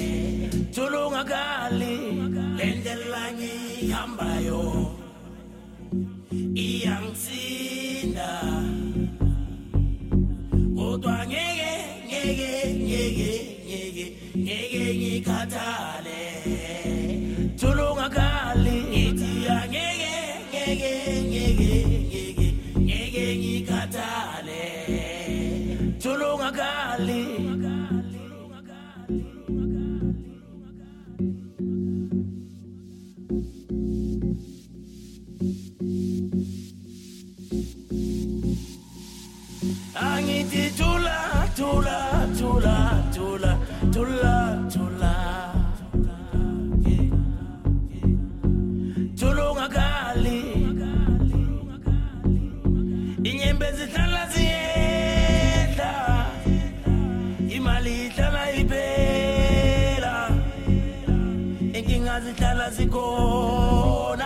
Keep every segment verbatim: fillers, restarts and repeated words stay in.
tulungagali lendlela ngihambayo iyangisinda kodwa ngeke ngeke ngeke ngeke ngeke ngikhathale tulungagali ithi ngeke ngeke ngeke ngeke ngeke ngikhathale tulungagali Angithi tula tula tula tula tula tula tulungagali inyembe zihlala ziyehla imali ihlala iphela inkinga zihlala zikhona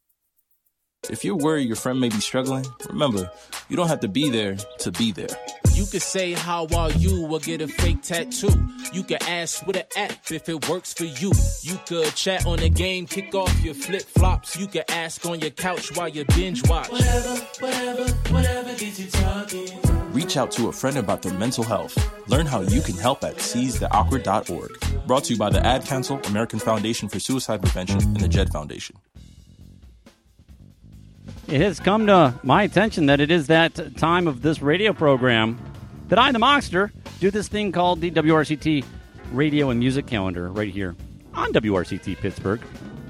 If you're worried your friend may be struggling, remember, you don't have to be there to be there. You could say how are you or get a fake tattoo. You could ask with an app if it works for you. You could chat on the game, kick off your flip-flops. You could ask on your couch while you binge watch. Whatever, whatever, whatever gets you talking. Reach out to a friend about their mental health. Learn how you can help at seize the awkward dot org. Brought to you by the Ad Council, American Foundation for Suicide Prevention, and the Jed Foundation. It has come to my attention that it is that time of this radio program that I, the Mockster, do this thing called the W R C T Radio and Music Calendar right here on W R C T Pittsburgh.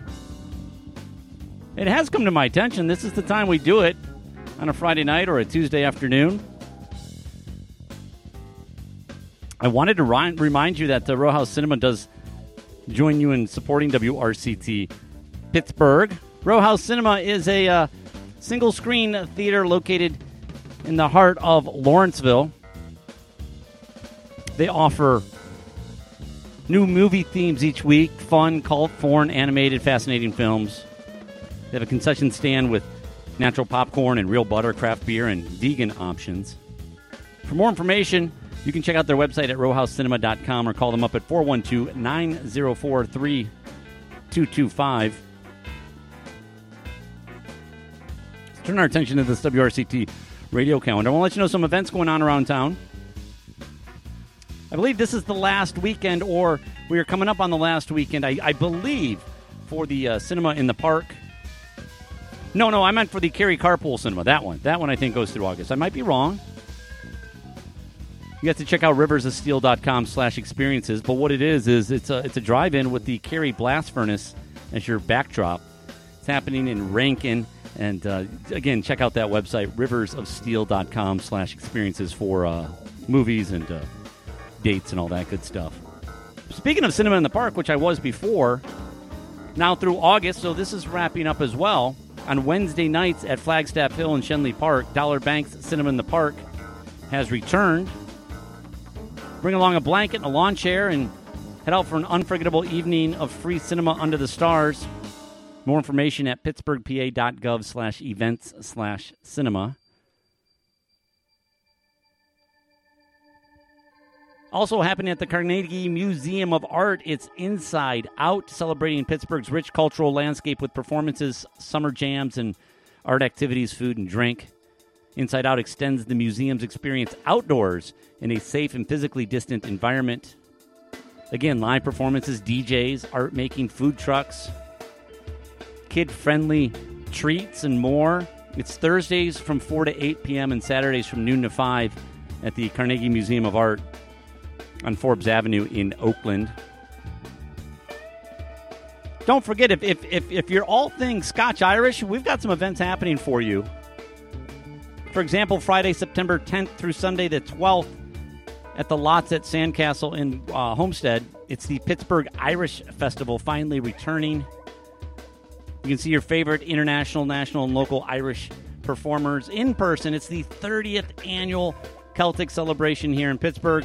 It has come to my attention. This is the time we do it on a Friday night or a Tuesday afternoon. I wanted to ri- remind you that the Row House Cinema does join you in supporting W R C T Pittsburgh. Row House Cinema is a uh, single-screen theater located in the heart of Lawrenceville. They offer new movie themes each week, fun, cult, foreign, animated, fascinating films. They have a concession stand with natural popcorn and real butter, craft beer, and vegan options. For more information, you can check out their website at row house cinema dot com or call them up at four one two, nine zero four, three two two five. Let's turn our attention to this W R C T radio calendar. I want to let you know some events going on around town. I believe this is the last weekend, or we are coming up on the last weekend, I, I believe, for the uh, cinema in the park. No, no, I meant for the Cary Carpool Cinema. That one. That one I think goes through August. I might be wrong. You have to check out rivers of steel dot com slash experiences. But what it is, is it's a, it's a drive-in with the Cary Blast Furnace as your backdrop. It's happening in Rankin. And, uh, again, check out that website, rivers of steel dot com slash experiences for uh, movies and uh, dates and all that good stuff. Speaking of cinema in the park, which I was before, now through August, so this is wrapping up as well, on Wednesday nights at Flagstaff Hill and Shenley Park, Dollar Bank's Cinema in the Park has returned. Bring along a blanket and a lawn chair and head out for an unforgettable evening of free cinema under the stars. More information at pittsburgh p a dot gov slash events slash cinema. Also happening at the Carnegie Museum of Art, it's Inside Out, celebrating Pittsburgh's rich cultural landscape with performances, summer jams, and art activities, food, and drink. Inside Out extends the museum's experience outdoors in a safe and physically distant environment. Again, live performances, D Js, art-making, food trucks, kid-friendly treats, and more. It's Thursdays from four to eight p.m. and Saturdays from noon to five at the Carnegie Museum of Art on Forbes Avenue in Oakland. Don't forget, if, if, if, if you're all things Scotch-Irish, we've got some events happening for you. For example, Friday, September tenth through Sunday the twelfth at the Lots at Sandcastle in uh, Homestead. It's the Pittsburgh Irish Festival finally returning. You can see your favorite international, national, and local Irish performers in person. It's the thirtieth annual Celtic celebration here in Pittsburgh.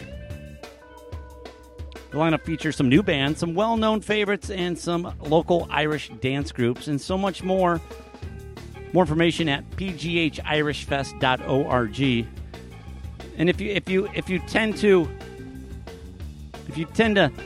The lineup features some new bands, some well-known favorites, and some local Irish dance groups, and so much more. More information at p g h irish fest dot org. And if you if you if you tend to if you tend to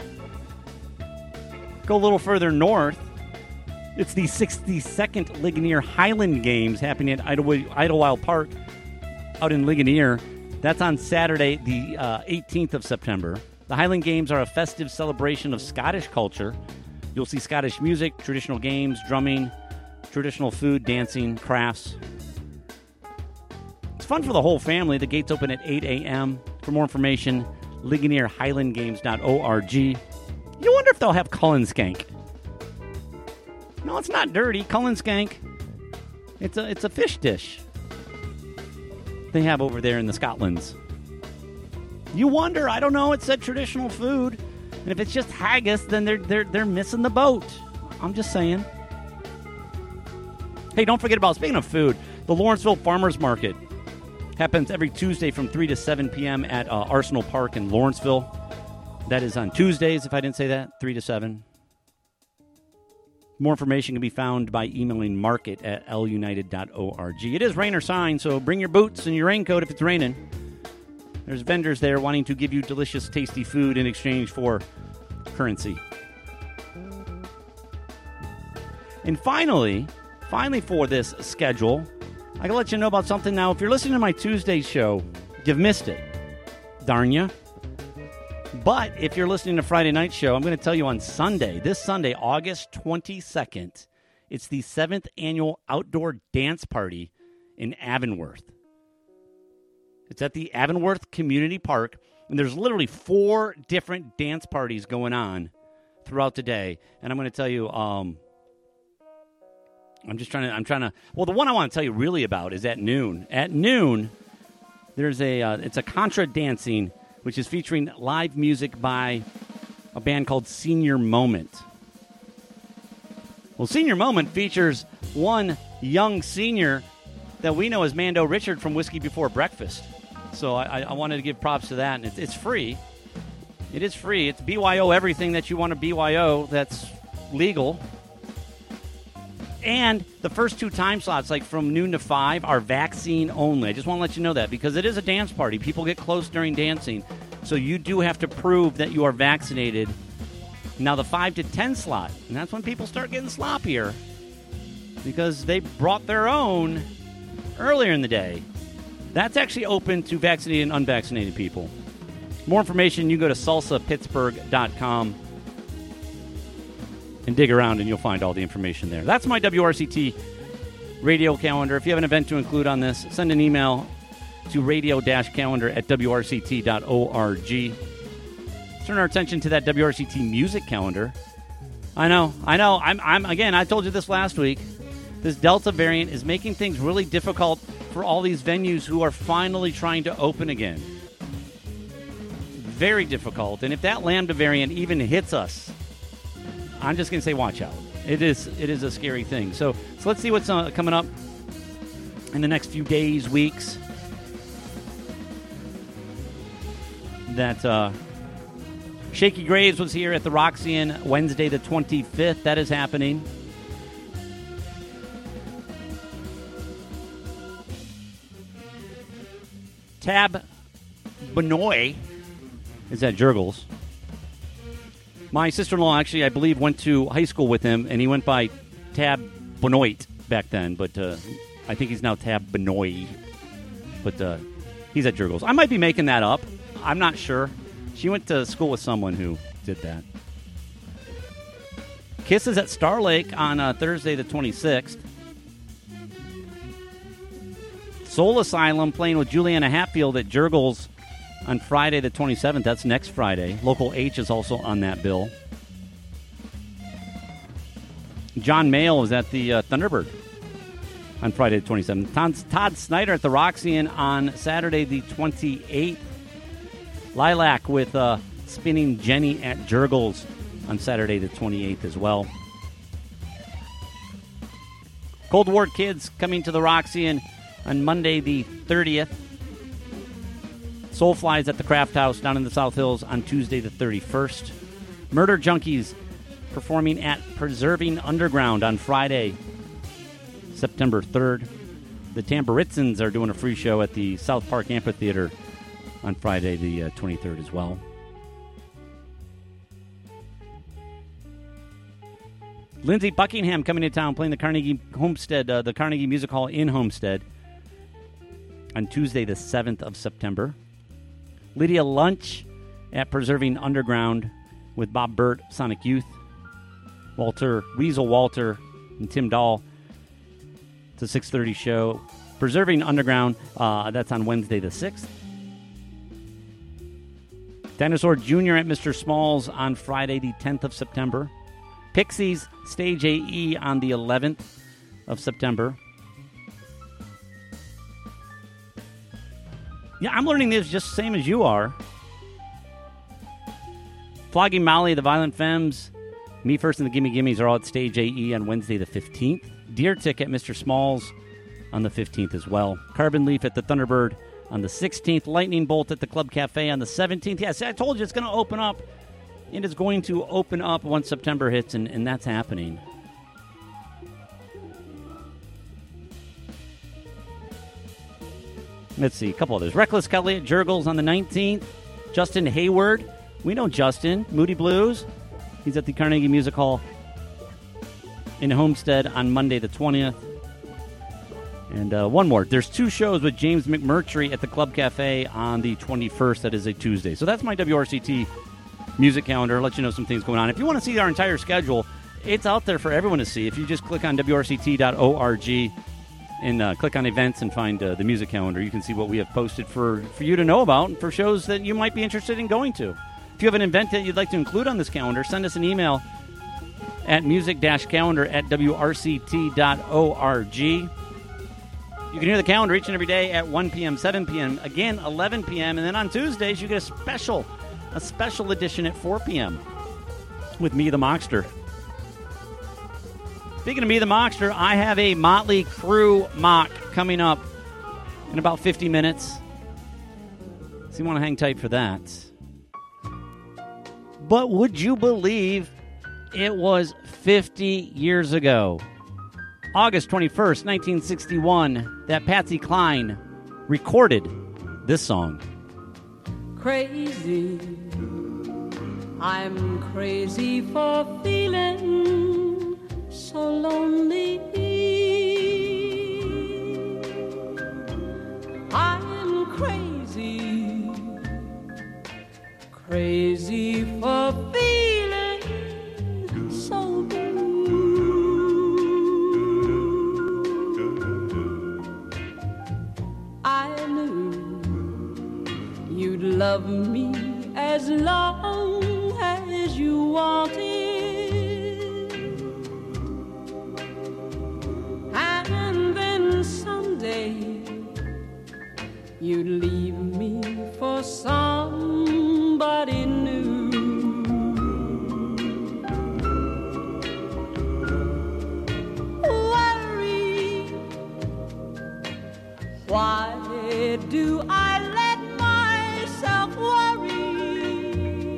go a little further north, it's the sixty-second Ligonier Highland Games happening at Idlewild, Idlewild Park out in Ligonier. That's on Saturday, the uh, eighteenth of September. The Highland Games are a festive celebration of Scottish culture. You'll see Scottish music, traditional games, drumming, traditional food, dancing, crafts. It's fun for the whole family. The gates open at eight a.m. For more information, ligonier highland games dot org. You wonder if they'll have Cullen Skank. No, it's not dirty. Cullen Skank. It's a, it's a fish dish they have over there in the Scotlands. You wonder, I don't know, it said traditional food. And if it's just haggis, then they're they're they're missing the boat. I'm just saying. Hey, don't forget about, speaking of food, the Lawrenceville Farmers Market happens every Tuesday from three to seven p.m. at uh, Arsenal Park in Lawrenceville. That is on Tuesdays, if I didn't say that, three to seven. More information can be found by emailing market at l united dot org. It is rain or shine, so bring your boots and your raincoat if it's raining. There's vendors there wanting to give you delicious, tasty food in exchange for currency. And finally, finally for this schedule, I can let you know about something now. If you're listening to my Tuesday show, you've missed it. Darn ya. But if you're listening to Friday night show, I'm going to tell you on Sunday, this Sunday, August twenty-second, it's the seventh annual outdoor dance party in Avonworth. It's at the Avonworth Community Park, and there's literally four different dance parties going on throughout the day. And I'm going to tell you, um, I'm just trying to, I'm trying to, well, the one I want to tell you really about is at noon. At noon, there's a, uh, it's a contra dancing, which is featuring live music by a band called Senior Moment. Well, Senior Moment features one young senior that we know as Mando Richard from Whiskey Before Breakfast. So I, I wanted to give props to that, and it's, it's free. It is free. It's B Y O everything that you want to B Y O that's legal. And the first two time slots, like from noon to five, are vaccine only. I just want to let you know that because it is a dance party. People get close during dancing. So you do have to prove that you are vaccinated. Now the five to ten slot, and that's when people start getting sloppier because they brought their own earlier in the day. That's actually open to vaccinated and unvaccinated people. More information, you go to salsa pittsburgh dot com and dig around, and you'll find all the information there. That's my W R C T radio calendar. If you have an event to include on this, send an email to radio-calendar at w r c t dot org. Turn our attention to that W R C T music calendar. I know, I know. I'm, I'm again, I told you this last week. This Delta variant is making things really difficult for all these venues who are finally trying to open again. Very difficult. And if that Lambda variant even hits us, I'm just going to say watch out. It is it is a scary thing. So, so let's see what's uh, coming up in the next few days, weeks. That uh, Shaky Graves was here at the Roxy Wednesday the twenty-fifth. That is happening. Tab Benoit is at Jurgles. My sister-in-law actually, I believe, went to high school with him, and he went by Tab Benoit back then, but uh, I think he's now Tab Benoit. But uh, he's at Jurgles. I might be making that up. I'm not sure. She went to school with someone who did that. Kiss is at Star Lake on uh, Thursday the twenty-sixth. Soul Asylum playing with Juliana Hatfield at Jurgles on Friday the twenty-seventh. That's next Friday. Local H is also on that bill. John Mayall is at the uh, Thunderbird on Friday the twenty-seventh. Todd, Todd Snyder at the Roxy on Saturday the twenty-eighth. Lilac with uh, Spinning Jenny at Jurgles on Saturday the twenty-eighth as well. Cold War Kids coming to the Roxy on Monday the thirtieth. Soulflies at the Craft House down in the South Hills on Tuesday the thirty-first. Murder Junkies performing at Preserving Underground on Friday, September third. The Tamburitzans are doing a free show at the South Park Amphitheater on Friday the uh, twenty-third as well. Lindsey Buckingham coming to town playing the Carnegie Homestead, uh, the Carnegie Music Hall in Homestead on Tuesday the seventh of September. Lydia Lunch at Preserving Underground with Bob Burt, Sonic Youth. Walter, Weasel Walter, and Tim Dahl. It's a six thirty show. Preserving Underground, uh, that's on Wednesday the sixth. Dinosaur Junior at Mister Smalls on Friday the tenth of September. Pixies, Stage A E on the eleventh of September. Yeah, I'm learning this just the same as you are. Flogging Molly, the Violent Femmes, Me First and the Gimme Gimmes are all at Stage A E on Wednesday the fifteenth. Deer Tick at Mister Smalls on the fifteenth as well. Carbon Leaf at the Thunderbird on the sixteenth. Lightning Bolt at the Club Cafe on the seventeenth. Yes, I told you it's going to open up. It is going to open up once September hits, and, and that's happening. Let's see, a couple others. Reckless Kelly at Jurgles on the nineteenth. Justin Hayward. We know Justin. Moody Blues. He's at the Carnegie Music Hall in Homestead on Monday the twentieth. And uh, one more. There's two shows with James McMurtry at the Club Cafe on the twenty-first. That is a Tuesday. So that's my W R C T music calendar. I'll let you know some things going on. If you want to see our entire schedule, it's out there for everyone to see. If you just click on W R C T dot org and uh, click on events and find uh, the music calendar, you can see what we have posted for, for you to know about and for shows that you might be interested in going to. If you have an event that you'd like to include on this calendar, send us an email at music-calendar at W R C T dot org. You can hear the calendar each and every day at one p.m., seven p.m., again, eleven p.m., and then on Tuesdays you get a special, a special edition at four p.m. with me, the Mockster. Speaking of me, the Mockster, I have a Motley Crue mock coming up in about fifty minutes. So you want to hang tight for that. But would you believe it was fifty years ago, August twenty-first, nineteen sixty-one, that Patsy Cline recorded this song. Crazy, I'm crazy for feeling so lonely. I'm crazy, crazy for feeling so blue. I knew you'd love me as long as you wanted. You'd leave me for somebody new. Worry, why do I let myself worry?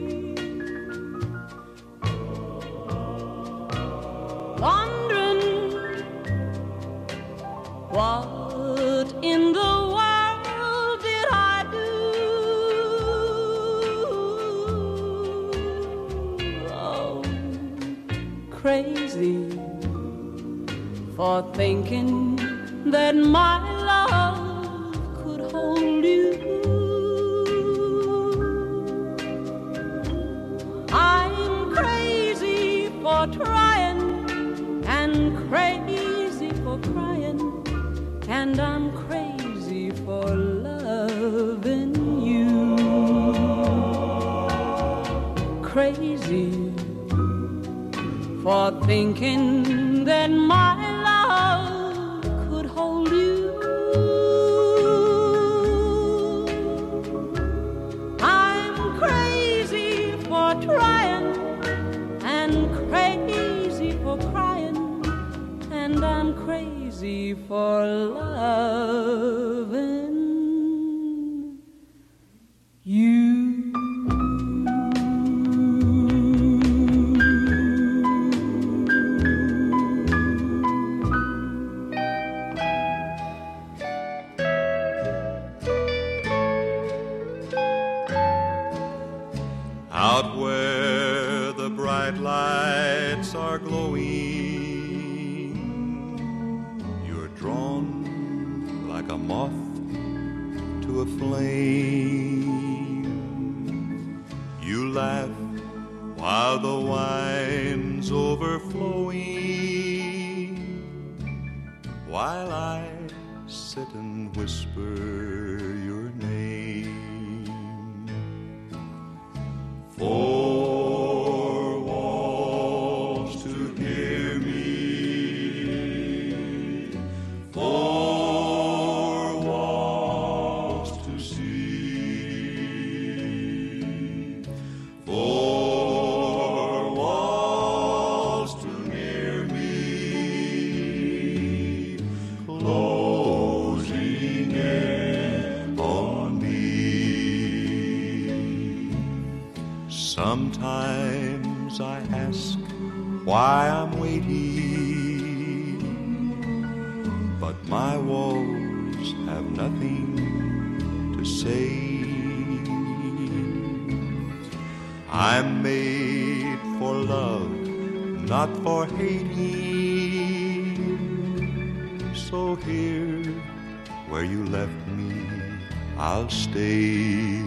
Wondering what in the world crazy for thinking that my love could hold you. I'm crazy for trying and crazy for crying, and I'm crazy for loving you. Crazy for thinking that my love could hold you. I'm crazy for trying and crazy for crying, and I'm crazy for loving you. Out where the bright lights are glowing, you're drawn like a moth to a flame. You laugh while the wine's overflowing, while I sit and whisper your name. Four walls to hear me, four walls to see, four walls to near me, closing in on me. Sometimes I ask why I'm waiting, but my walls have nothing to say. I'm made for love, not for hating. So here, where you left me, I'll stay.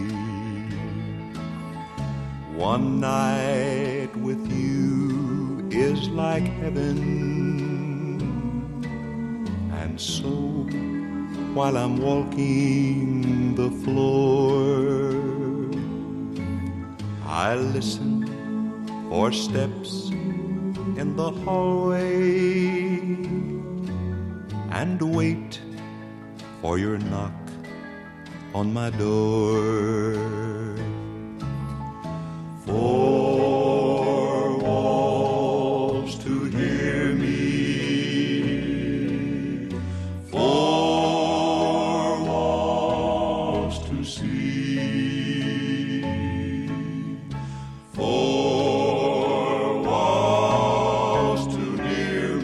One night with you is like heaven, and so while I'm walking the floor, I listen for steps in the hallway and wait for your knock on my door. Four walls to hear me, four walls to see, four walls to hear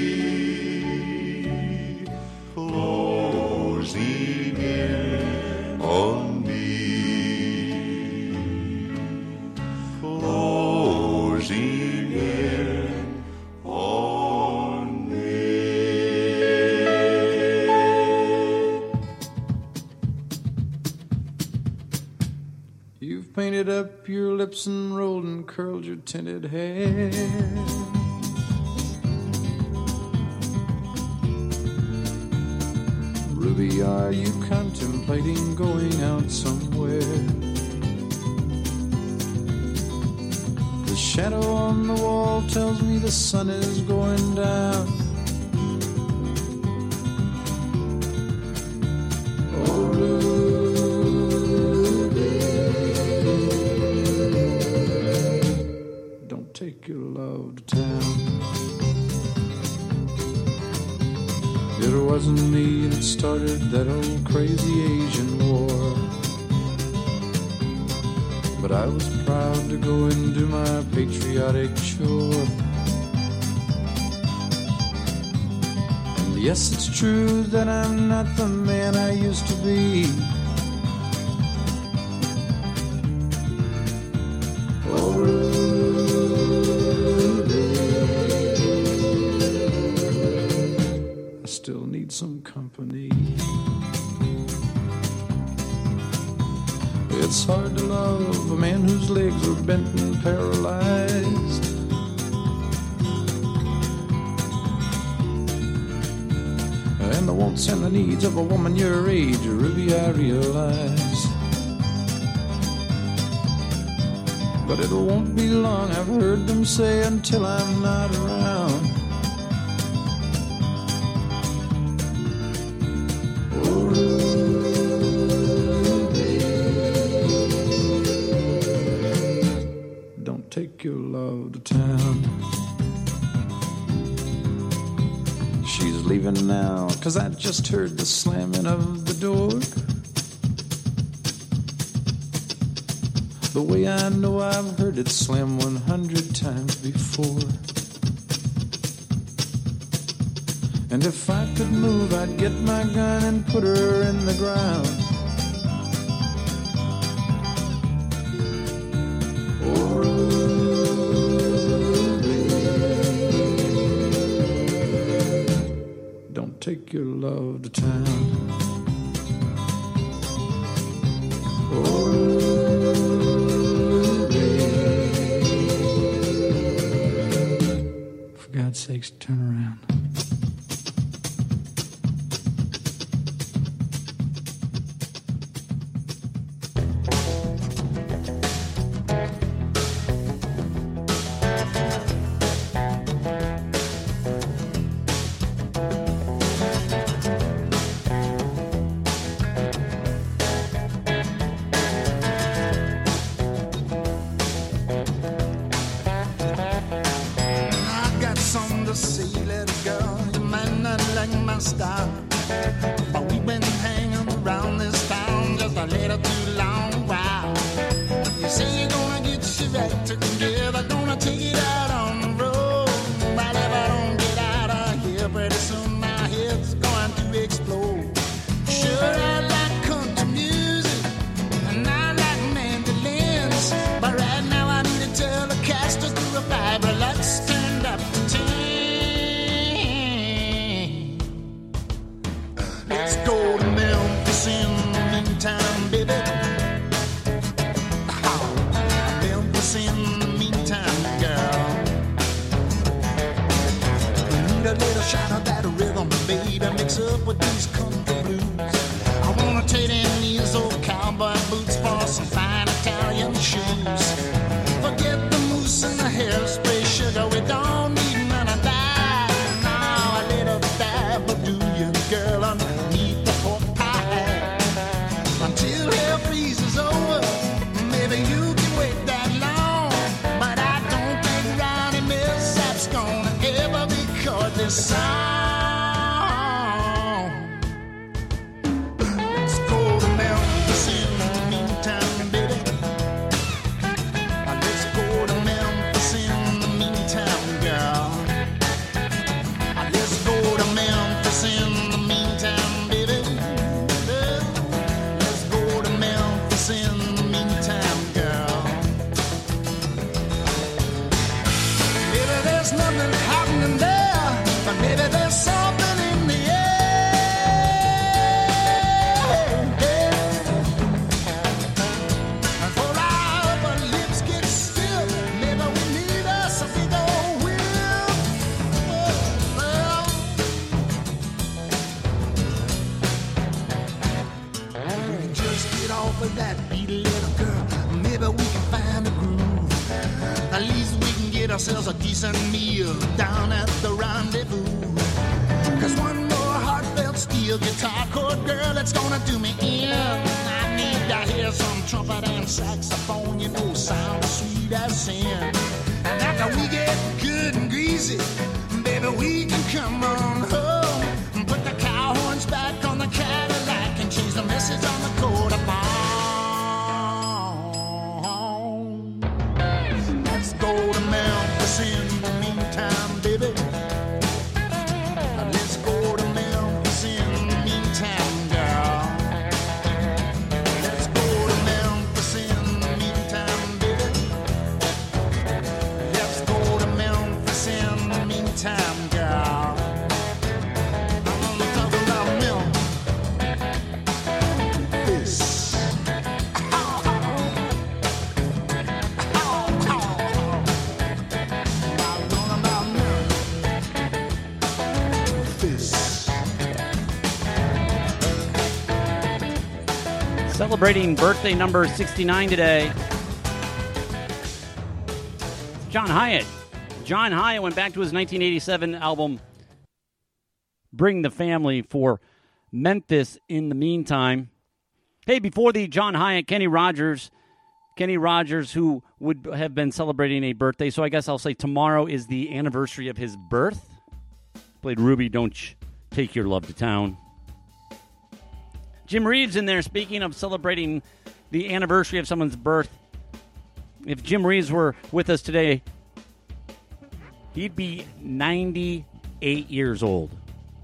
me, closing in on me. Closing in on me. You've painted up your lips and rolled and curled your tinted hair. Ruby, are you contemplating going out somewhere? The shadow on the wall tells me the sun is going down. Oh, Ruby, don't take your love to town. It wasn't me that started that old crazy Asian war, but I was proud to go and do my patriotic chore. And yes, it's true that I'm not the man I used to be. Oh, Ruby, I still need some company. It's hard to love a man whose legs are bent and paralyzed. And the wants and the needs of a woman your age, Ruby, I realize. But it won't be long, I've heard them say, until I'm not around. Oh, take your love to town. She's leaving now, 'cause I just heard the slamming of the door. The way I know I've heard it slam one hundred times before. And if I could move, I'd get my gun and put her in the ground. Take your love to town. Oh, Ruby, for God's sakes, turn around. Explode. Sure, I like country music. with these country blues. I wanna trade in these old cowboy boots for some fine Italian shoes. Forget the mousse and the hairspray, sugar, we don't need none of that. Now a little dab will do you, girl, underneath the pork pie. Until hell freezes over, maybe you can wait that long. But I don't think Ronnie Millsap's gonna ever record this song. Let's go to Memphis in the meantime, baby. Let's go to Memphis in the meantime, girl. Let's go to Memphis in the meantime, baby. Let's go to Memphis in the meantime, girl. Maybe there's nothing happening there, but maybe there's something in the air. And for our lips get still, maybe we need us a big old whip. Well, we can just get off of that beat, little girl. Maybe we can find a groove. At least we can get ourselves a decent meal down at the rendezvous. Cause one more heartfelt steel guitar chord, girl, it's gonna do me in. I need to hear some trumpet and saxophone, you know, sound sweet as sin. And after we get good and greasy, baby, we can come on home and put the cow horns back on the Cadillac and change the message on the coat of arms. Let's go to Memphis in the meantime, baby. Let's go to Memphis in the meantime, girl. Let's go to Memphis in the meantime, baby. Let's go to Memphis in the meantime, girl. I'm talking about Memphis. Celebrating birthday number sixty-nine today. John Hyatt. John Hyatt went back to his nineteen eighty-seven album, Bring the Family, for Memphis in the meantime. Hey, before the John Hyatt, Kenny Rogers. Kenny Rogers, who would have been celebrating a birthday, so I guess I'll say tomorrow is the anniversary of his birth. Played Ruby, Don't Take Your Love to Town. Jim Reeves in there, speaking of celebrating the anniversary of someone's birth. If Jim Reeves were with us today, he'd be ninety-eight years old.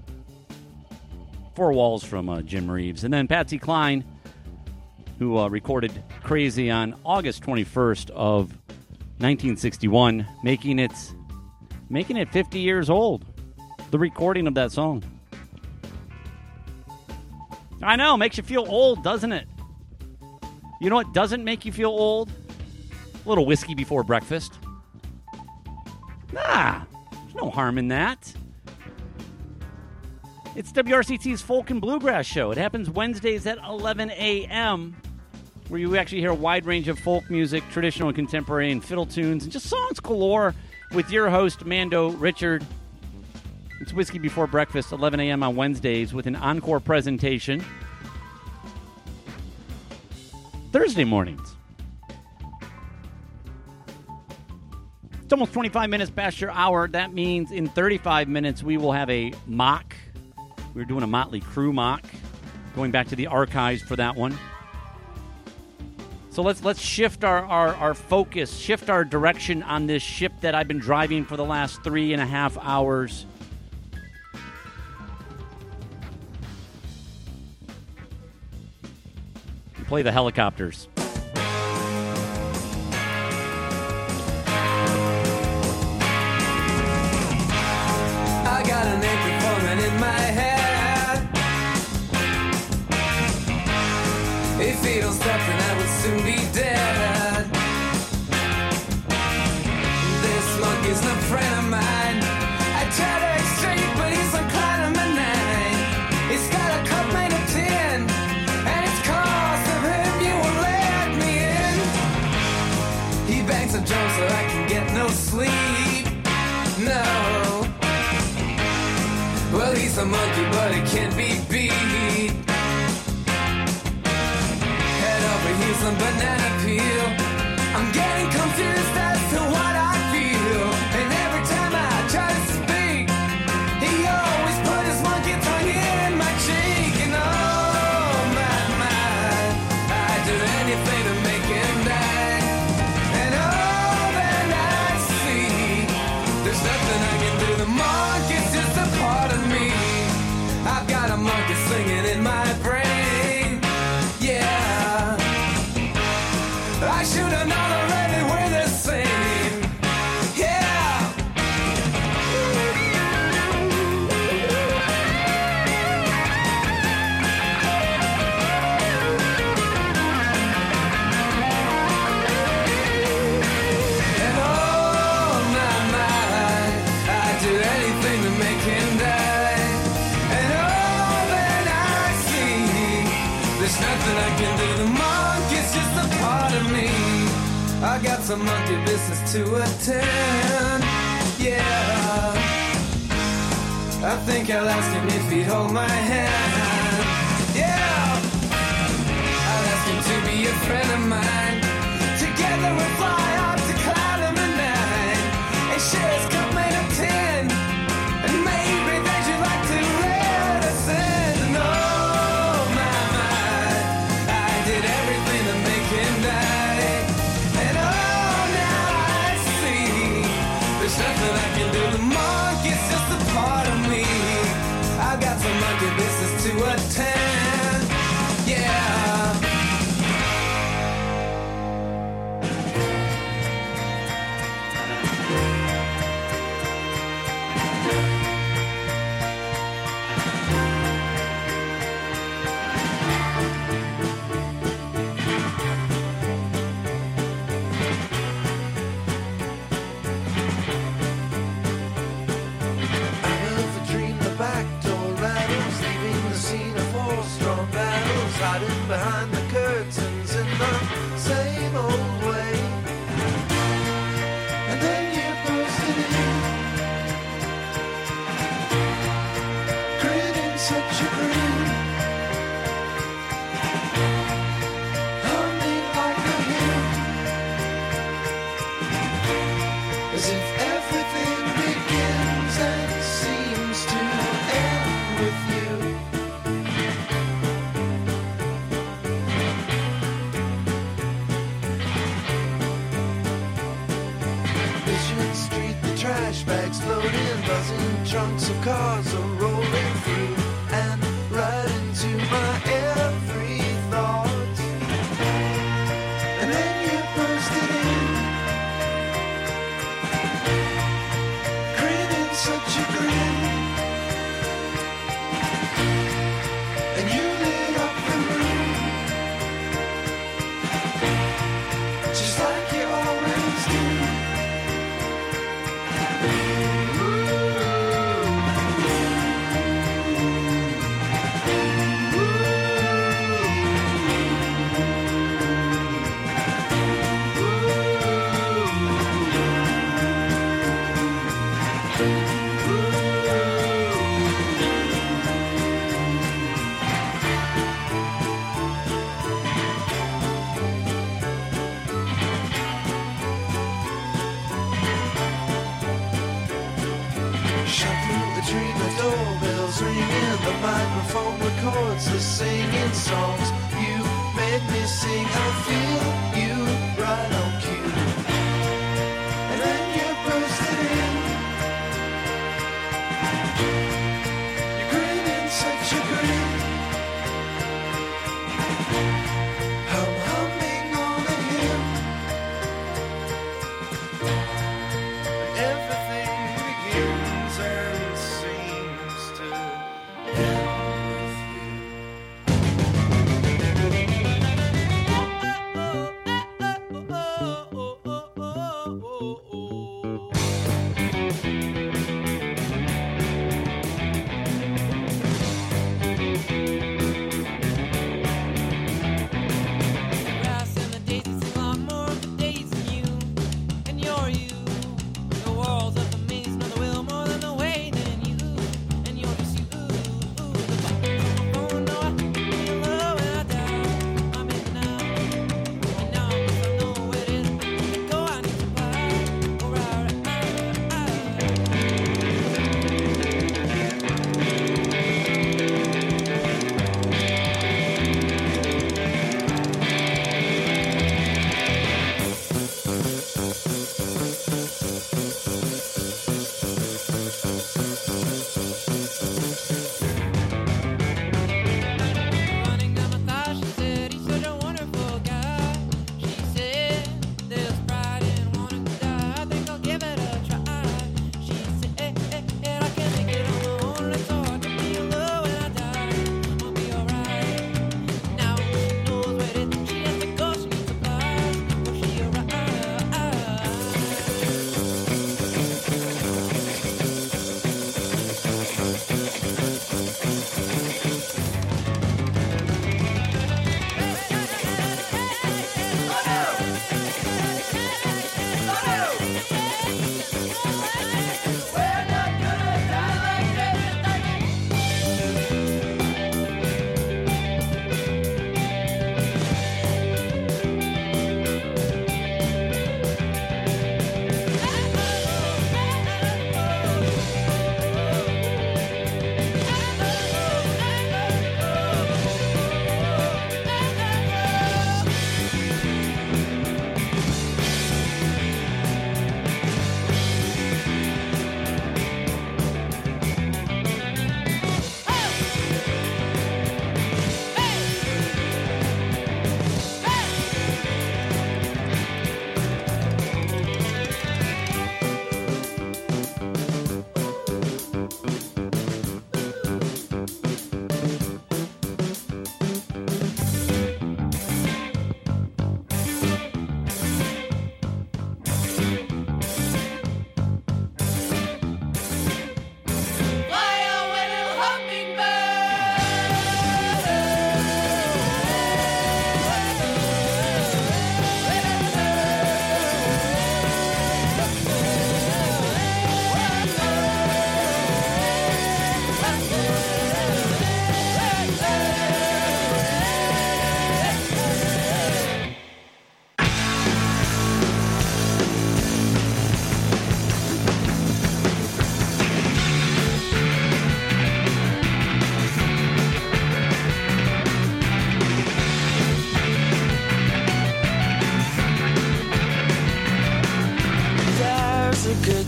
Four walls from uh, Jim Reeves. And then Patsy Cline, who uh, recorded Crazy on August twenty-first of nineteen sixty-one, making it, making it fifty years old. The recording of that song. I know, makes you feel old, doesn't it? You know what doesn't make you feel old? A little whiskey before breakfast. Nah, there's no harm in that. It's W R C T's Folk and Bluegrass Show. It happens Wednesdays at eleven a.m., where you actually hear a wide range of folk music, traditional and contemporary, and fiddle tunes, and just songs galore with your host, Mando Richard. It's Whiskey Before Breakfast, eleven a.m. on Wednesdays, with an encore presentation Thursday mornings. It's almost twenty-five minutes past your hour. That means in thirty-five minutes we will have a mock. We're doing a Motley Crue mock, going back to the archives for that one. So let's let's shift our, our, our focus, shift our direction on this ship that I've been driving for the last three and a half hours. Play the helicopters. I got an aching forming in my head. A fatal step and I would soon be dead. This monkey's no friend of mine. I try to escape, but he's like climbing my nine. He's sleep. No. Well, he's a monkey, but he can't be beat. Head over heels on banana peel. I'm getting confused as to what I feel. And every time I try to speak, he always put his monkey tongue in my cheek. And oh my, my, I'd do anything to make him die. And all that I see, there's nothing I can do. The monkey's just a part of me. I've got a monkey singing in my brain. Yeah, I should have known already we're the same. Yeah. And oh my, my, I'd do anything to make him die. And all that I see, there's nothing I can do. The monkey's just a part of me. I got some monkey business to attend. Yeah, I think I'll ask him if he'd hold my hand. Yeah, I'll ask him to be a friend of mine. Together we'll fly up to cloud number nine and share his cup made of tin. And maybe then you'd like to let us in. And oh my, my, I did everything to make him die. And oh, now I see, there's nothing I can do. The monkey's just a part of me. I've got some monkey business to attend. Yeah. Out of a dream, the back door rattles, leaving the scene of four strong battles, hiding behind the curtains in the same old way. And then you bursted in, grinning such a grin, humming like a hymn, as if everything begins and seems to end with you. Mission Street, the trash bags floating, buzzing trunks of cars are rolling through and right into my every thought. And then you bursted in, grinning such a grin, and you lit up the room, just like you always do. Shut through the dream, the doorbell's ringing, the microphone records the singing songs. You made me sing, I feel you right on cue. And then you bursted in, you're grinning such a grin, I'm humming on a hymn, and everything begins and seems to end with you.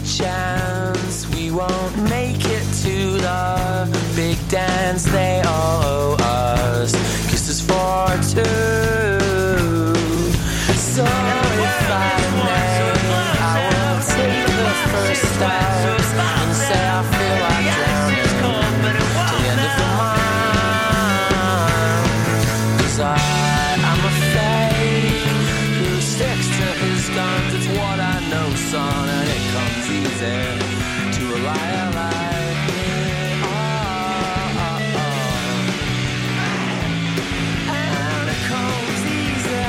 chance we won't make it to the big dance they owe us. Kisses for two. So if I may, I will take the first steps and say I feel like drowning to the end of the month. 'Cause I, I'm a fake who sticks to his guns. It's what I know, son, and it comes easy to a liar like me. Oh, oh, oh. And it comes easy.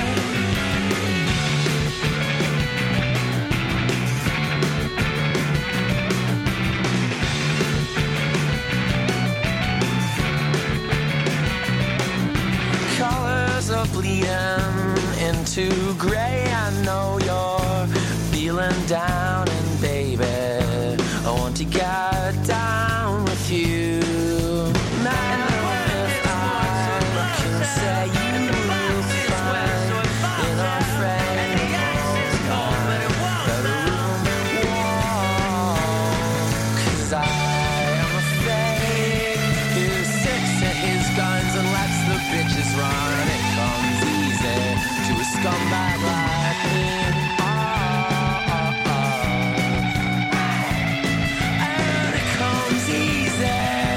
Colors are bleeding into gray. I know you're feeling down, and baby, I want to get down with you. Now if I can say you will find in our friend better room wall. 'Cause I am a fake who sticks to his guns and lets the bitches run. And it comes easy to a scumbag like me. Oh, oh, oh. And it comes easy.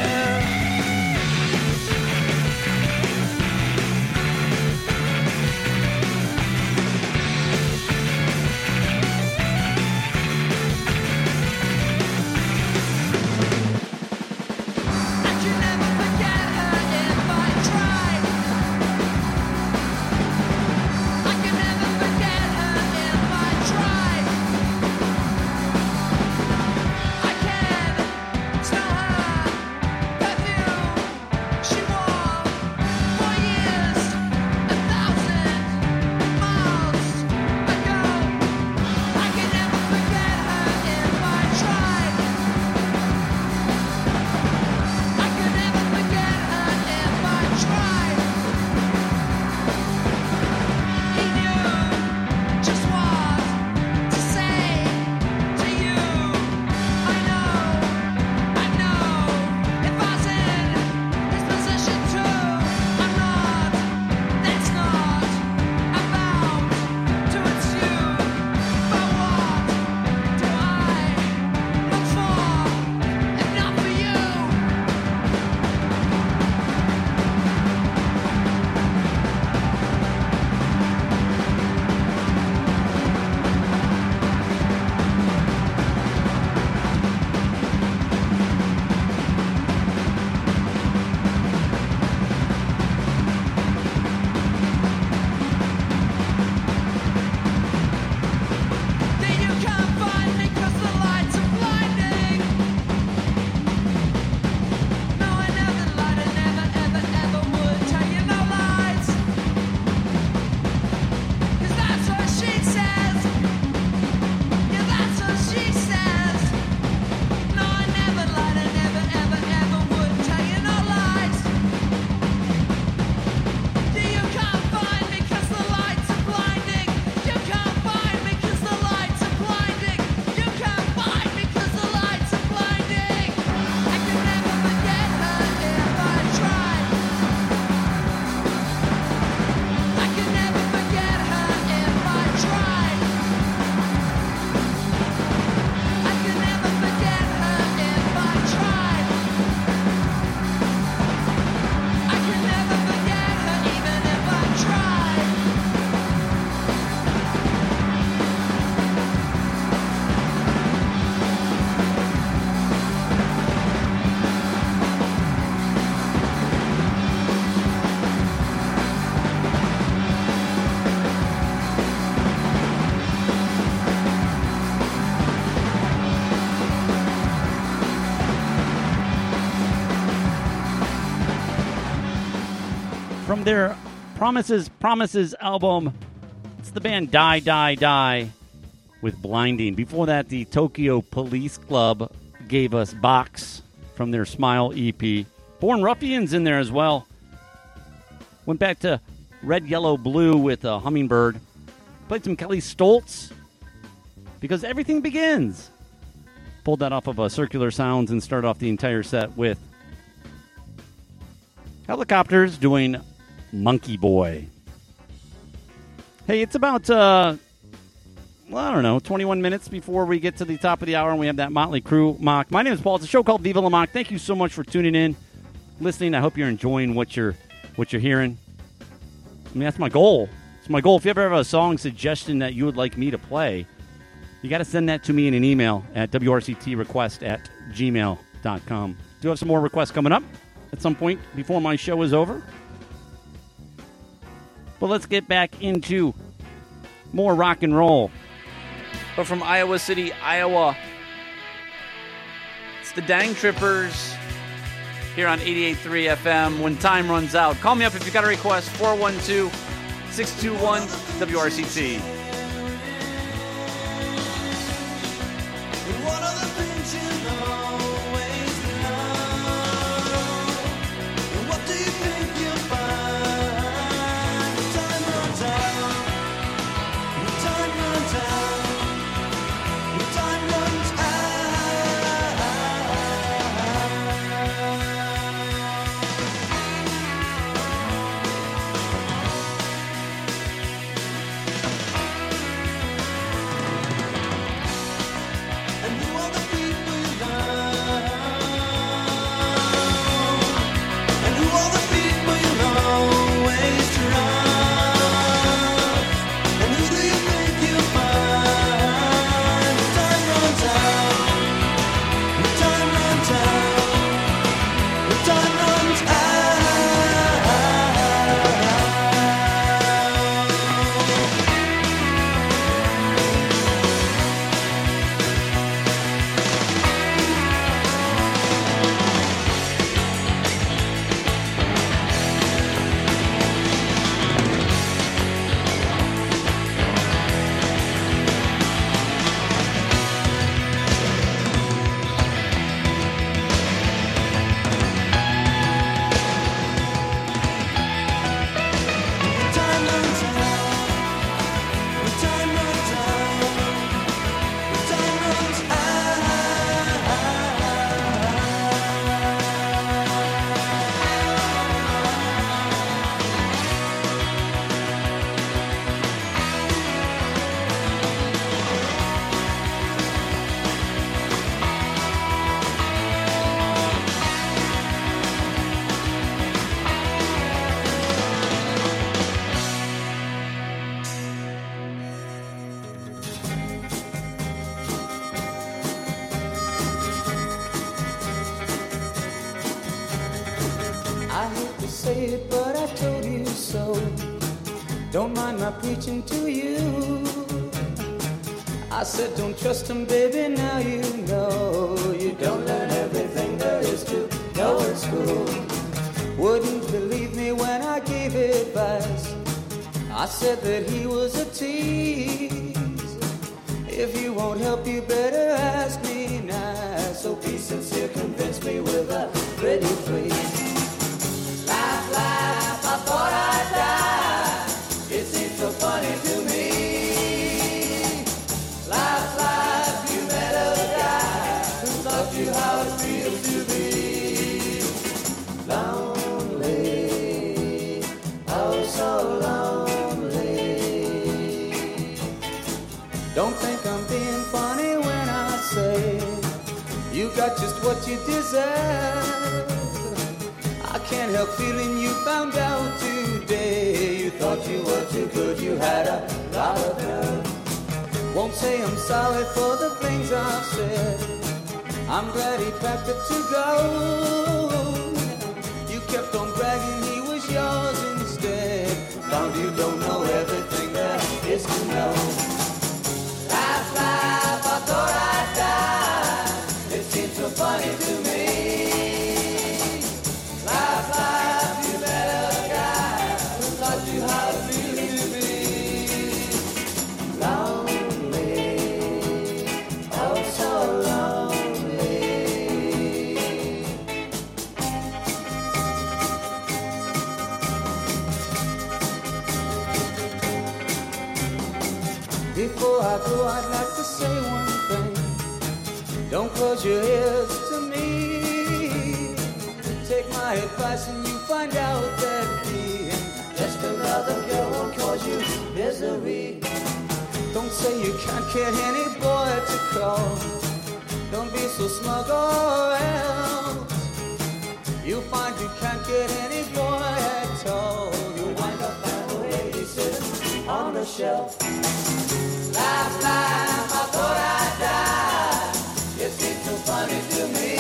From their Promises, Promises album, it's the band Die, Die, Die with Blinding. Before that, the Tokyo Police Club gave us Box from their Smile E P. Born Ruffians in there as well. Went back to Red, Yellow, Blue with a Hummingbird. Played some Kelly Stoltz because everything begins Pulled that off of uh, Circular Sounds and started off the entire set with Helicopters doing Monkey Boy. Hey, it's about, uh, well, I don't know, twenty-one minutes before we get to the top of the hour and we have that Motley Crue mock. My name is Paul. It's a show called Viva La Mock. Thank you so much for tuning in, listening. I hope you're enjoying what you're what you're hearing. I mean, that's my goal. It's my goal. If you ever have a song suggestion that you would like me to play, you got to send that to me in an email at w r c t request at gmail dot com. Do have some more requests coming up at some point before my show is over. But let's get back into more rock and roll. But from Iowa City, Iowa, it's the Dang Trippers here on eighty-eight point three F M. When time runs out, call me up if you got a request, four one two, six two one, W R C T. Don't mind my preaching to you. I said don't trust him, baby, now you know. You don't learn everything there is to know in school. Wouldn't believe me when I gave advice. I said that he was a tease. If you won't help, you better ask me nice. So be sincere, convince me with a pretty please. Laugh, laugh, I thought I'd die. It seems so funny to me. Laugh, laugh, you met a guy who taught you how it feels to be lonely, oh so lonely. Don't think I'm being funny when I say you got just what you deserve. I can't help feeling you found out today. You thought you were too good, you had a lot of nerve. Won't say I'm sorry for the things I've said. I'm glad he packed up to go. You kept on bragging he was yours instead. Found you don't know everything there is to know. Laugh, laugh, I thought I'd die. It seems so funny to me. Laugh, laugh, you met a guy who taught you how to feel to be lonely, oh so lonely. Before I go, I'd like to say one thing. Don't close your ears to me. Take my advice and you find out that being just another girl won't cause you misery. Don't say you can't get any boy to call. Don't be so smug or else you'll find you can't get any boy at all. You'll wind up at a lady sitting on the shelf. Last time I thought I'd die, it seemed so funny to me.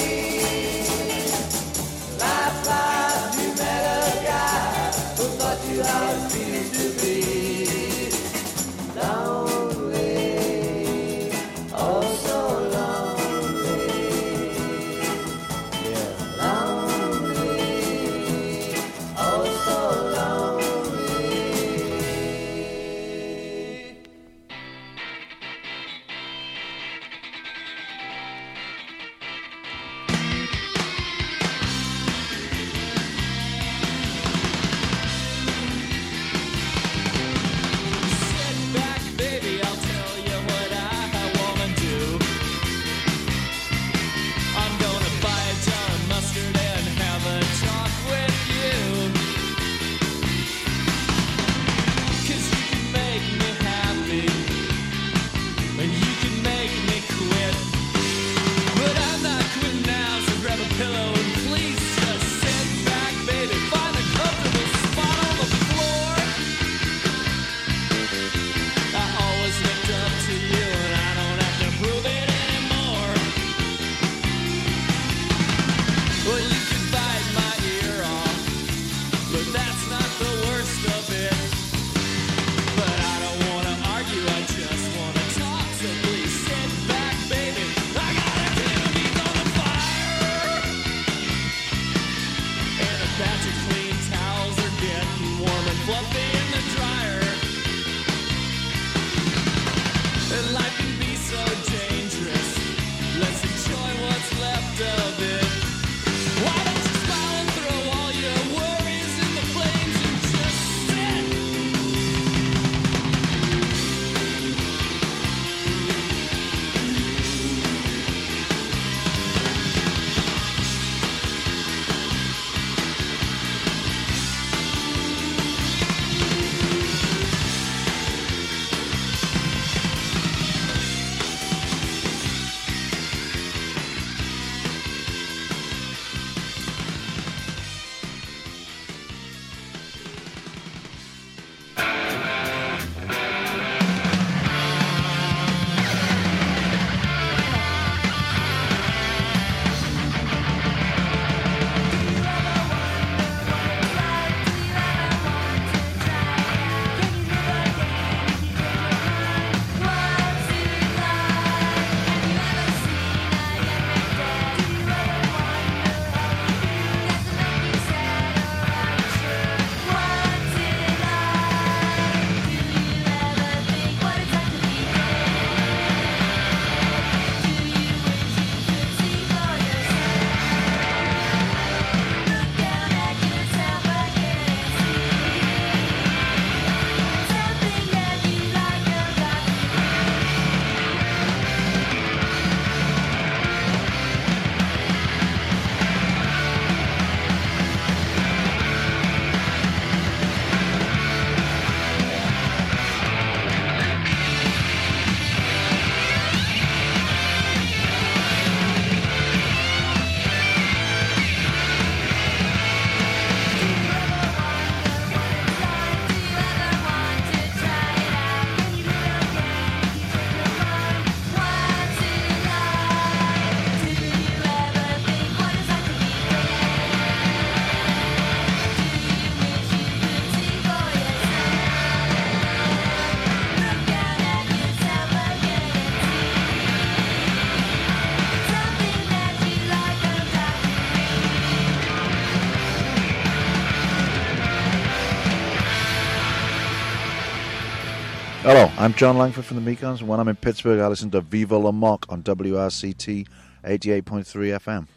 Last time you met a guy who thought you how it feels to be lonely, oh so lonely, yeah, lonely, oh so lonely. Sit back, baby, I'll tell you what I wanna do. I'm gonna buy a jar of mustard and have a talk with you. 'Cause you can make me happy, and you can make me quit. But I'm not quitting now, so grab a pillow and please just sit back, baby. Find a comfortable spot on the floor. I always looked up to you, and I don't have to prove it anymore. Well, you can bite my ear off, but that's not the worst of it. But I don't wanna argue, I just wanna talk, so please sit back, baby. I got a tin of meat on the fire, and a batch of clean towels are getting warm and fluffy in the dryer. And life can be so dangerous. Let's enjoy what's left of it. Why don't you smile and throw all your worries in the flames and just sit? Hello, I'm John Langford from the Mekons, and when I'm in Pittsburgh, I listen to Viva La Mock on W R C T eighty-eight point three F M.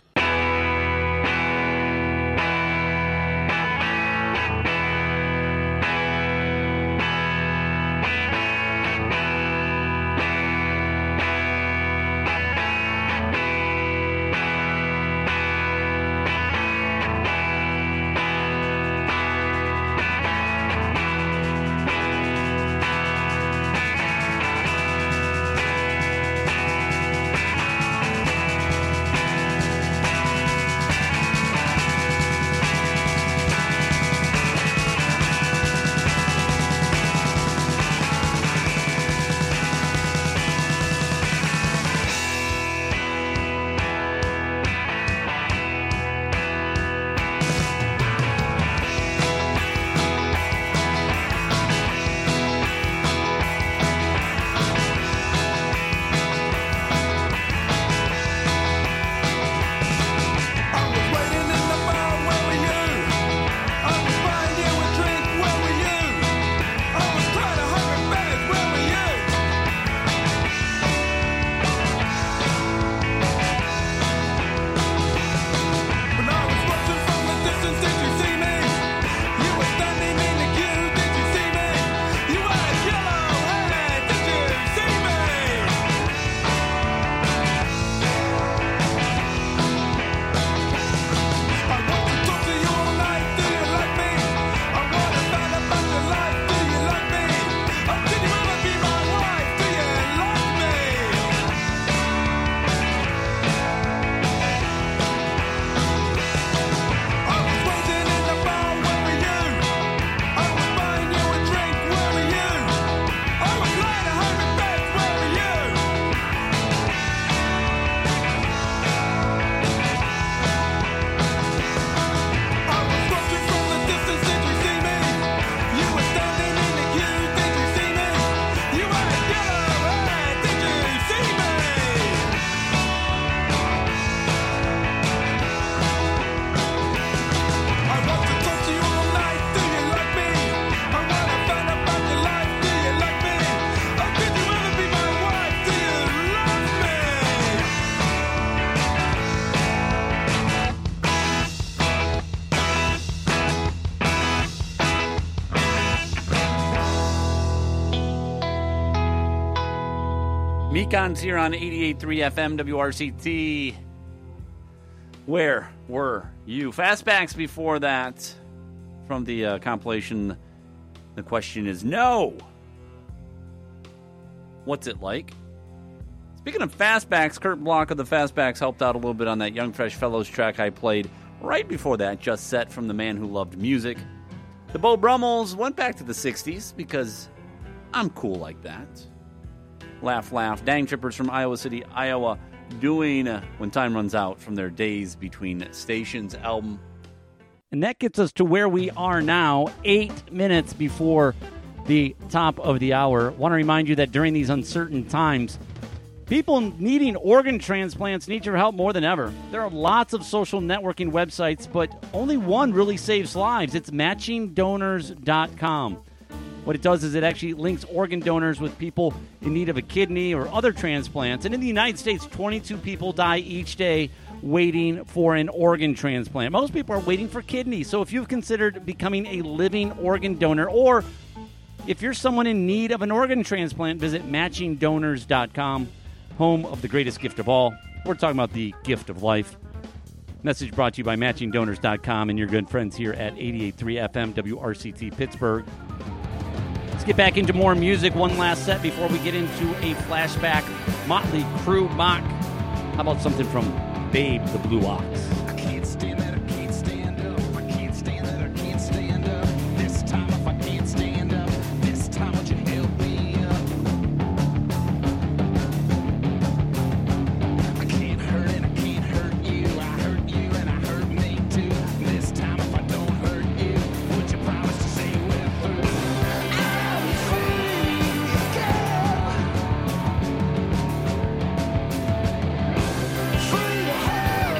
Meekons here on eighty-eight point three F M W R C T. Where were you? Fastbacks before that from the uh, compilation. The question is no. What's it like? Speaking of Fastbacks, Kurt Block of the Fastbacks helped out a little bit on that Young Fresh Fellows track I played right before that, Just Set from The Man Who Loved Music. The Beau Brummels went back to the sixties because I'm cool like that. Laugh, Laugh. Dang Trippers from Iowa City, Iowa, doing uh, When Time Runs Out from their Days Between Stations album. And that gets us to where we are now, eight minutes before the top of the hour. I want to remind you that during these uncertain times, people needing organ transplants need your help more than ever. There are lots of social networking websites, but only one really saves lives. It's matching donors dot com. What it does is it actually links organ donors with people in need of a kidney or other transplants. And in the United States, twenty-two people die each day waiting for an organ transplant. Most people are waiting for kidneys. So if you've considered becoming a living organ donor, or if you're someone in need of an organ transplant, visit matching donors dot com, home of the greatest gift of all. We're talking about the gift of life. Message brought to you by matching donors dot com and your good friends here at eighty-eight point three F M W R C T Pittsburgh. Let's get back into more music. One last set before we get into a flashback Motley Crue mock. How about something from Babe the Blue Ox? I can't stand that, I can't stand up. I can't stand that, I can't stand up. This time if I can't stand up, this time would you help me up? I can't hurt and I can't hurt you. I hurt you and I hurt me too. This time if I don't hurt you, would you promise to say we're through? I'm free, girl. Free to have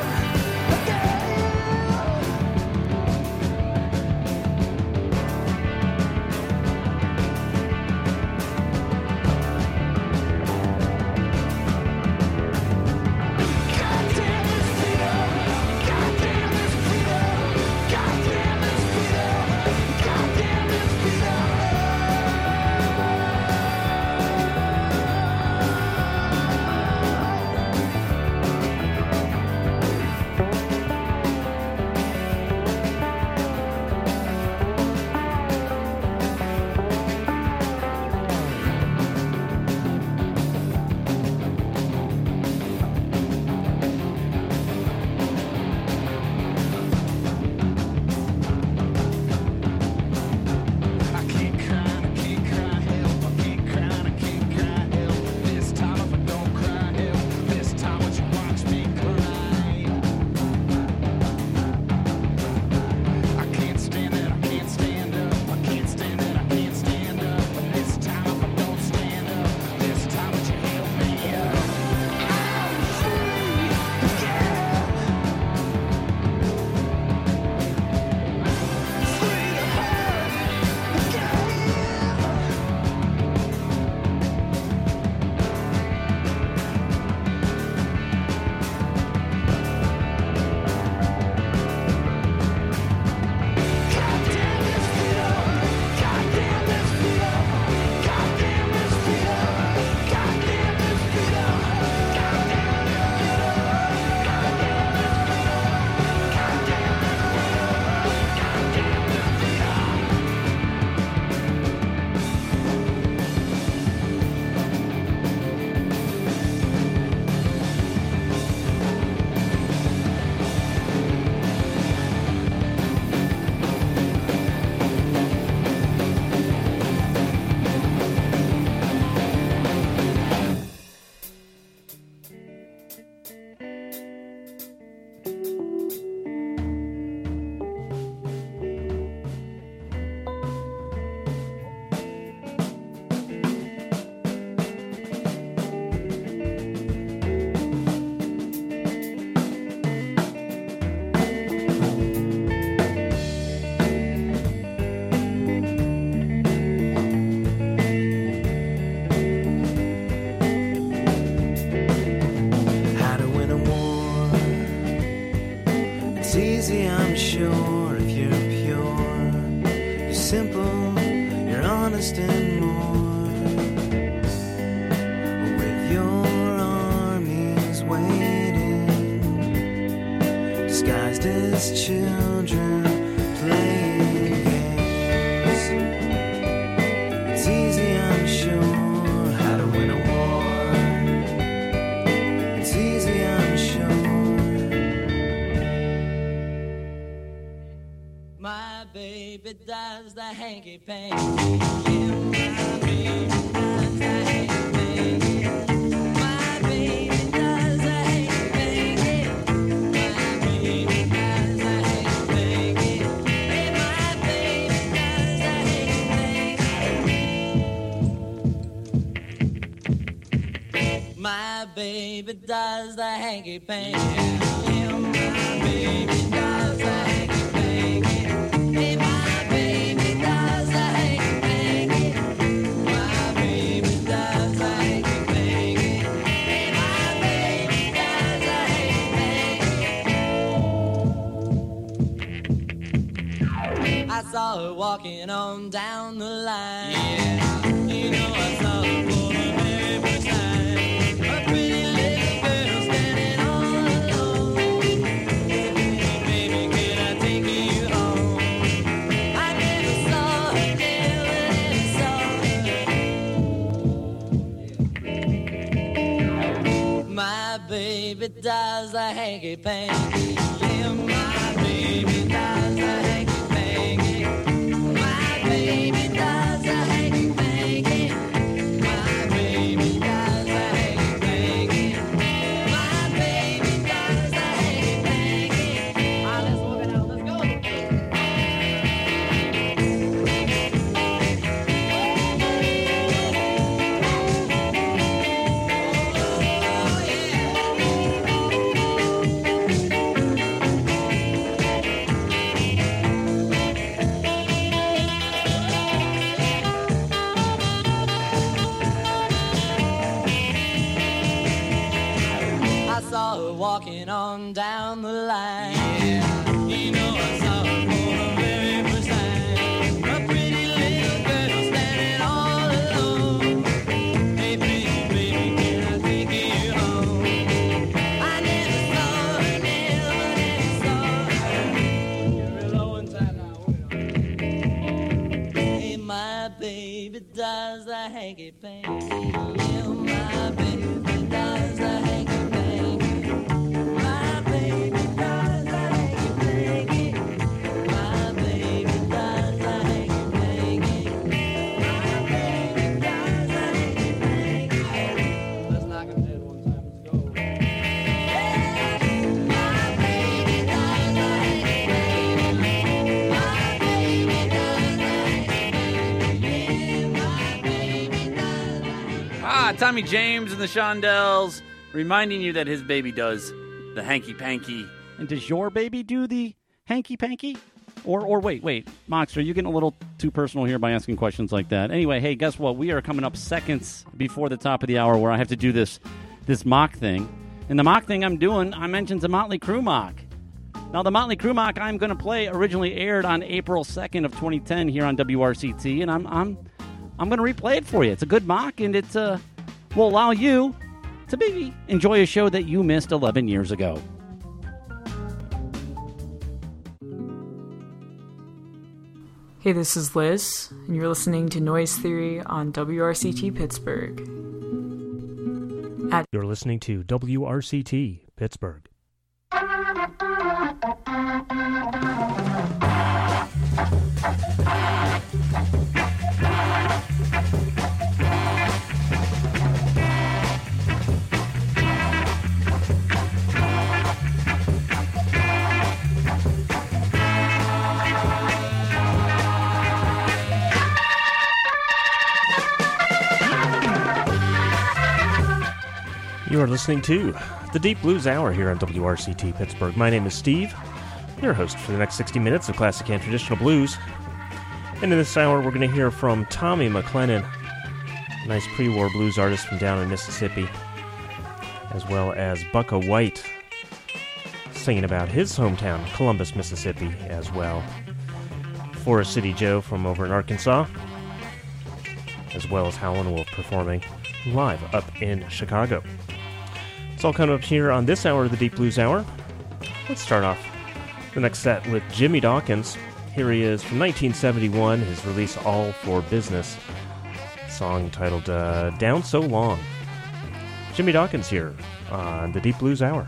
easy, I'm sure, if you're pure. You're simple, you're honest and more. With your waiting, disguised as children playing games. It's easy, I'm sure, how to win a war. It's easy, I'm sure. My baby does the hanky panky. Yeah, my baby does the hanky panky. My baby does the hanky panky. My baby does the hanky panky. Hey, my baby does the hanky panky. My baby does the hanky panky. Yeah, my baby does the hanky panky. Hey, my baby does the hanky panky. My baby does the hanky panky. Hey, my baby does the hanky panky. I saw her walking on down the line. Yeah, you know I saw her for the very first time. A pretty little girl standing all alone. Hey, baby, can I take you home? I never saw her, never, never saw her. My baby does the hanky panky. Yeah, my baby does the hanky panky. My baby does the hanky panky. My baby does the hanky panky. My baby does the hanky panky. Ah, let's walk it out. Let's go. I saw her walking on down the line. Yeah, you know I saw her for the very first time. A pretty little girl standing all alone. Hey, baby, baby, can I take you home? I never saw her, never, never saw her. Get real low inside now. Hey, my baby does the hanky panky. Yeah, my baby does the hanky panky. My baby does the hanky panky. My baby does the hanky panky. My baby does the hanky panky. Let's knock him dead one time. Let's go. My baby does the hanky panky. My baby does the hanky panky. Ah, Tommy James and the Shondells reminding you that his baby does the hanky panky. And does your baby do the hanky panky? Or, or wait, wait, Mox, are you getting a little too personal here by asking questions like that? Anyway, hey, guess what? We are coming up seconds before the top of the hour where I have to do this this mock thing. And the mock thing I'm doing, I mentioned the Motley Crue mock. Now, the Motley Crue mock I'm going to play originally aired on April second of twenty ten here on W R C T, and I'm I'm I'm going to replay it for you. It's a good mock, and it uh, will allow you to maybe enjoy a show that you missed eleven years ago. Hey, this is Liz, and you're listening to Noise Theory on W R C T Pittsburgh. At You're listening to W R C T Pittsburgh. You are listening to the Deep Blues Hour here on W R C T Pittsburgh. My name is Steve, your host for the next sixty minutes of classic and traditional blues. And in this hour, we're going to hear from Tommy McLennan, a nice pre-war blues artist from down in Mississippi, as well as Bucka White, singing about his hometown, Columbus, Mississippi, as well. Forest City Joe from over in Arkansas, as well as Howlin' Wolf performing live up in Chicago. It's all coming up here on this hour of the Deep Blues Hour. Let's start off the next set with Jimmy Dawkins. Here he is from nineteen seventy-one, his release All for Business. Song titled uh, Down So Long. Jimmy Dawkins here on the Deep Blues Hour.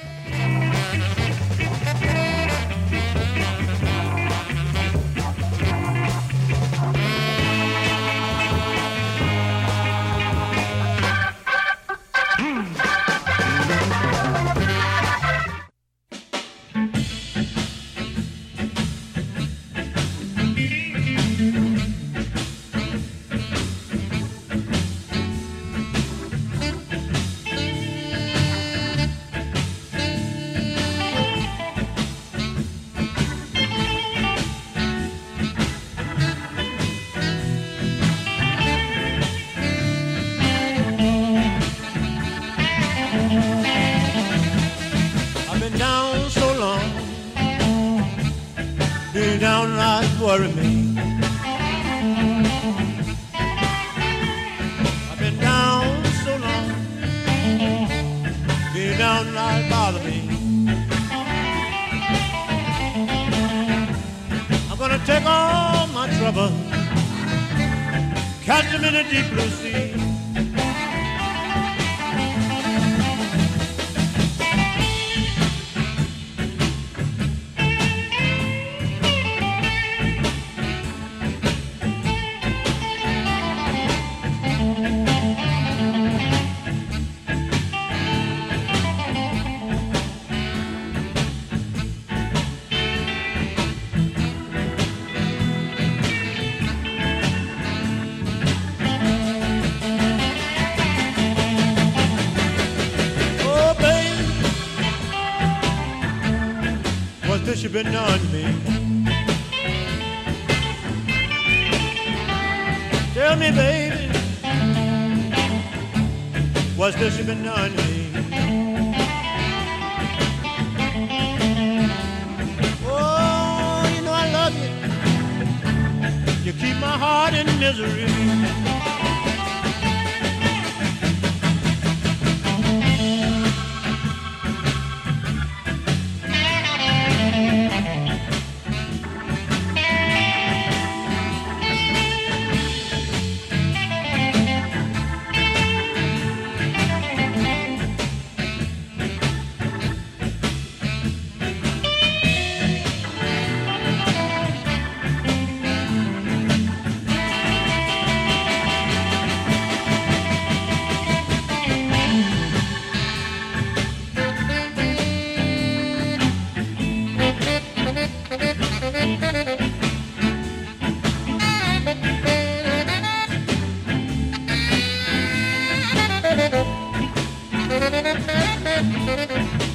I've been down so long, been downright worry me. I've been down so long, been downright bother me. I'm gonna take all my trouble, catch them in a deep blue sea. This you've been on me. Tell me, baby, what's this you've been on me? Oh, you know I love you. You keep my heart in misery. Thank you.